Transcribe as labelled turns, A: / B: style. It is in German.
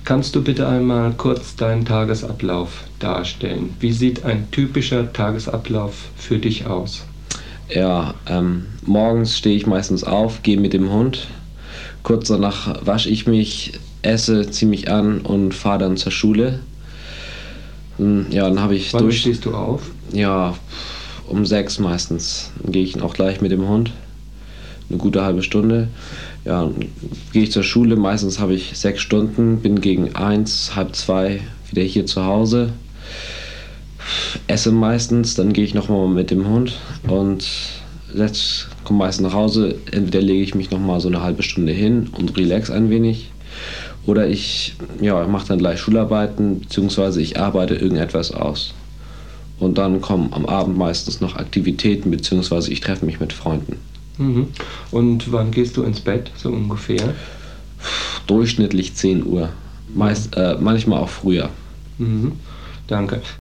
A: Kannst du bitte einmal kurz deinen Tagesablauf darstellen? Wie sieht ein typischer Tagesablauf für dich aus?
B: Ja, morgens stehe ich meistens auf, gehe mit dem Hund. Kurz danach wasche ich mich, esse, ziehe mich an und fahre dann zur Schule. Ja, dann habe ich
A: Wann stehst du auf?
B: Ja, um 6 meistens. Dann gehe ich auch gleich mit dem Hund. Eine gute halbe Stunde. Ja, dann gehe ich zur Schule. Meistens habe ich 6 Stunden, bin gegen 1, halb 2 wieder hier zu Hause. Esse meistens, dann gehe ich nochmal mit dem Hund und komme meistens nach Hause. Entweder lege ich mich nochmal so eine halbe Stunde hin und relax ein wenig. Oder ich mache dann gleich Schularbeiten, beziehungsweise ich arbeite irgendetwas aus. Und dann kommen am Abend meistens noch Aktivitäten, beziehungsweise ich treffe mich mit Freunden.
A: Mhm. Und wann gehst du ins Bett, so ungefähr?
B: Durchschnittlich 10 Uhr. Manchmal auch früher.
A: Mhm. Danke.